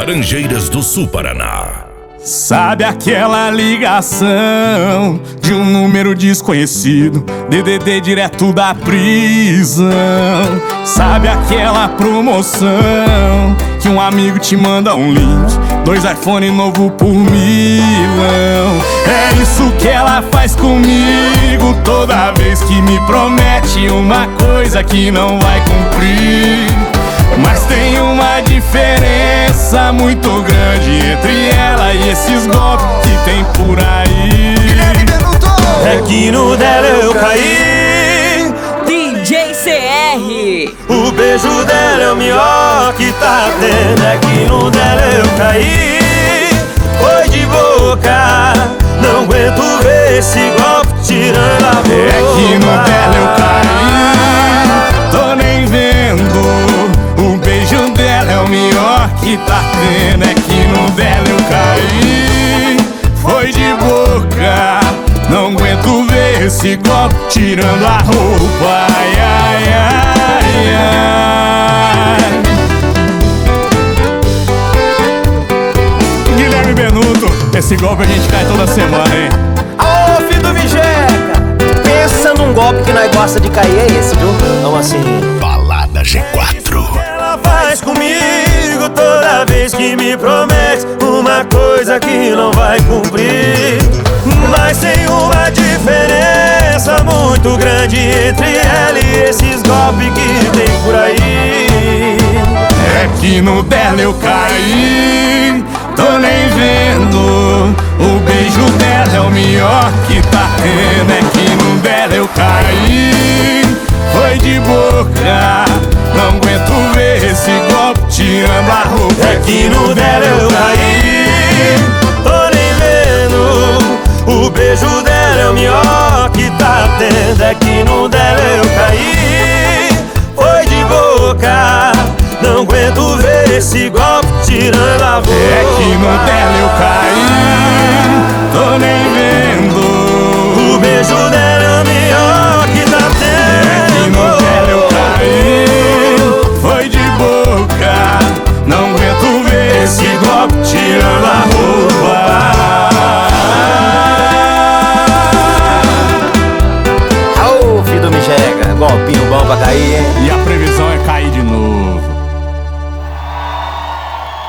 Laranjeiras do Sul, Paraná. Sabe aquela ligação de um número desconhecido, DDD direto da prisão? Sabe aquela promoção que um amigo te manda um link, 2 iPhone novo por $1.000? É isso que ela faz comigo toda vez que me promete uma coisa que não vai cumprir. Mas tem uma diferença muito grande entre ela e esses golpes que tem por aí. É que no dela eu caí, DJ CR. o beijo dela é o melhor que tá tendo. É que no dela eu caí, foi de boca, não aguento ver esse golpe tirando a boca. É que no dela eu caí, tô nem vendo. O beijo dela é o melhor que tá tendo. É que no dela eu caí, foi de boca, não aguento ver esse golpe tirando a roupa. Ai, ai, ai, ai. Guilherme Benuto, esse golpe a gente cai toda semana, hein? Ô, filho do Vijeca, pensa num golpe que nós gosta de cair, é esse, viu? Então assim, Balada G4. Ela faz comigo toda vez que me promete uma coisa que não vai cumprir. Mas tem uma diferença muito grande entre ela e esses golpes que tem por aí. É que no dela eu caí, tô nem vendo. O beijo dela é o melhor que tá tendo. É que no dela eu caí, foi de boca, não aguento ver esse golpe tirando a roupa. É que no dela eu caí, tô nem vendo. O beijo dela é o melhor que tá tendo. É que no dela eu caí, foi de boca, não aguento ver esse golpe tirando a boca. É que no dela eu caí,